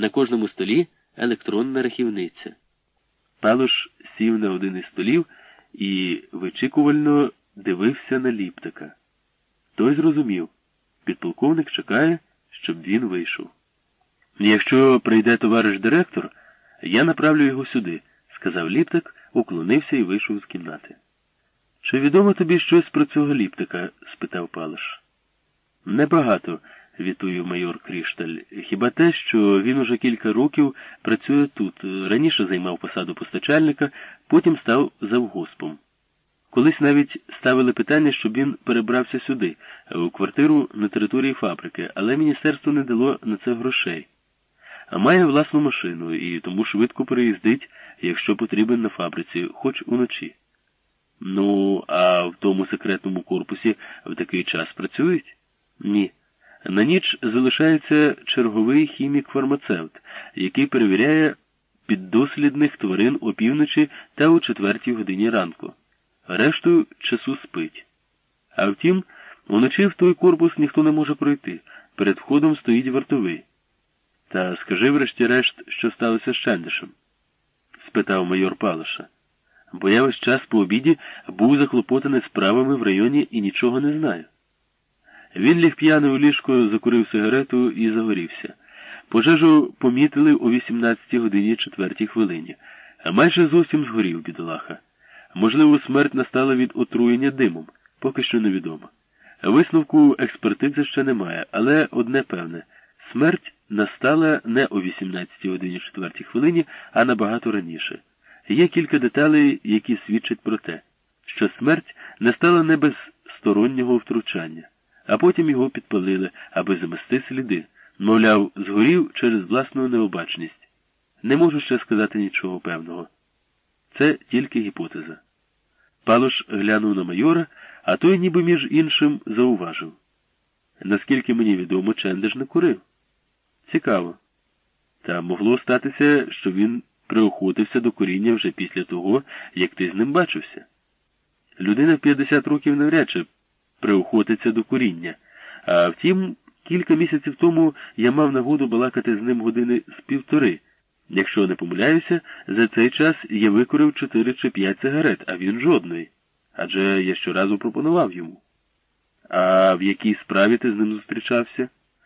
На кожному столі електронна рахівниця. Палуш сів на один із столів і вичікувально дивився на Ліптика. Той зрозумів. Підполковник чекає, щоб він вийшов. «Якщо прийде товариш директор, я направлю його сюди», – сказав Ліптик, уклонився і вийшов з кімнати. «Чи відомо тобі щось про цього Ліптика?» – спитав Палуш. «Небагато», – відповів майор Крішталь. «Хіба те, що він уже кілька років працює тут. Раніше займав посаду постачальника, потім став завгоспом. Колись навіть ставили питання, щоб він перебрався сюди, у квартиру на території фабрики, але міністерство не дало на це грошей. А має власну машину і тому швидко переїздить, якщо потрібен на фабриці, хоч уночі». «Ну, а в тому секретному корпусі в такий час працюють?» «Ні. На ніч залишається черговий хімік-фармацевт, який перевіряє піддослідних тварин опівночі та о 4 годині ранку. Решту часу спить. А втім, уночі в той корпус ніхто не може пройти. Перед входом стоїть вартовий». «Та скажи врешті-решт, що сталося з Чендишем?» – спитав майор Палуша. «Бо я весь час по обіді був заклопотаний справами в районі і нічого не знаю». Він ліг п'яний у ліжко, закурив сигарету і загорівся. Пожежу помітили о 18 годині 4 хвилині. А майже зовсім згорів, бідолаха. Можливо, смерть настала від отруєння димом, поки що невідомо. Висновку експертизи ще немає, але одне певне – смерть настала не о 18 годині 4 хвилині, а набагато раніше. Є кілька деталей, які свідчать про те, що смерть настала не без стороннього втручання. А потім його підпалили, аби замести сліди. Мовляв, згорів через власну необачність. Не можу ще сказати нічого певного. Це тільки гіпотеза. Палуш глянув на майора, а той ніби між іншим зауважив. Наскільки мені відомо, Чендиш не курив. Цікаво. Та могло статися, що він приохотився до куріння вже після того, як ти з ним бачився. Людина в 50 років навряд чи приохотиться до куріння. А втім, кілька місяців тому я мав нагоду балакати з ним години з півтори. Якщо не помиляюся, за цей час я викурив 4 чи 5 сигарет, а він жодної. Адже я щоразу пропонував йому. А в якій справі ти з ним зустрічався?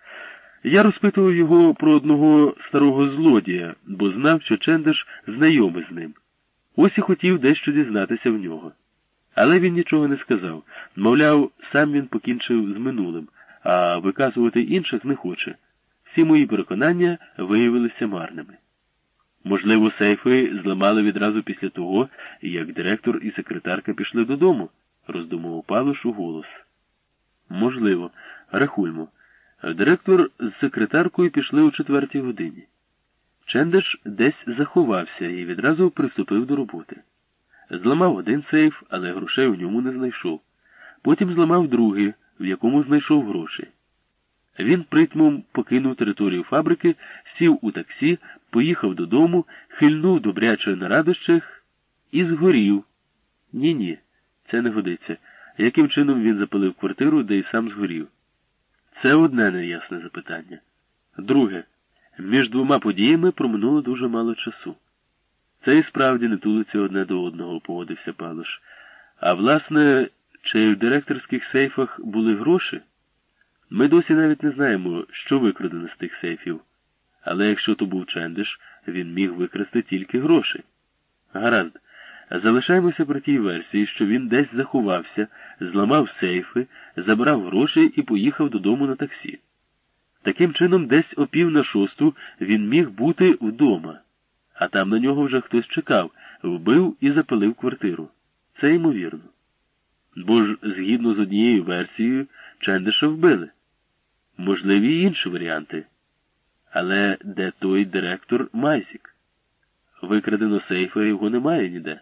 Я розпитував його про одного старого злодія, бо знав, що Чендиш знайомий з ним. Ось і хотів дещо дізнатися в нього. Але він нічого не сказав. Мовляв, сам він покінчив з минулим, а виказувати інших не хоче. Всі мої переконання виявилися марними. Можливо, сейфи зламали відразу після того, як директор і секретарка пішли додому, роздумував Палуш у голос. Можливо. Рахуймо. Директор з секретаркою пішли о 4 годині. Чендиш десь заховався і відразу приступив до роботи. Зламав один сейф, але грошей у ньому не знайшов. Потім зламав другий, в якому знайшов гроші. Він притьмом покинув територію фабрики, сів у таксі, поїхав додому, хильнув добряче на радощах і згорів. Ні, це не годиться. Яким чином він запалив квартиру, де й сам згорів? Це одне неясне запитання. Друге. Між двома подіями проминуло дуже мало часу. Це і справді не тулиться одне до одного, погодився Палуш. А власне, чи в директорських сейфах були гроші? Ми досі навіть не знаємо, що викрадено з тих сейфів. Але якщо то був Чендиш, він міг викрасти тільки гроші. Гаразд. Залишаємося при тій версії, що він десь заховався, зламав сейфи, забрав гроші і поїхав додому на таксі. Таким чином, десь о 5:45 він міг бути вдома. А там на нього вже хтось чекав, вбив і запалив квартиру. Це ймовірно. Бо ж, згідно з однією версією, Чендиша вбили. Можливі й інші варіанти. Але де той директор Майзік? Викрадено сейфа, його немає ніде.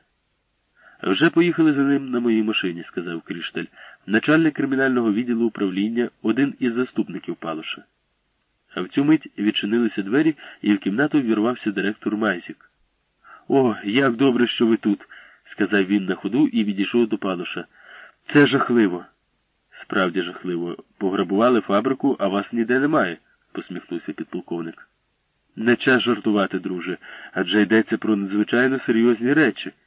Вже поїхали за ним на моїй машині, сказав Крішталь, начальник кримінального відділу управління, один із заступників Палуша. А в цю мить відчинилися двері, і в кімнату ввірвався директор Майзік. «О, як добре, що ви тут», – сказав він на ходу і відійшов до Палуша. «Це жахливо». «Справді жахливо. Пограбували фабрику, а вас ніде немає», – посміхнувся підполковник. Не час жартувати, друже, адже йдеться про надзвичайно серйозні речі.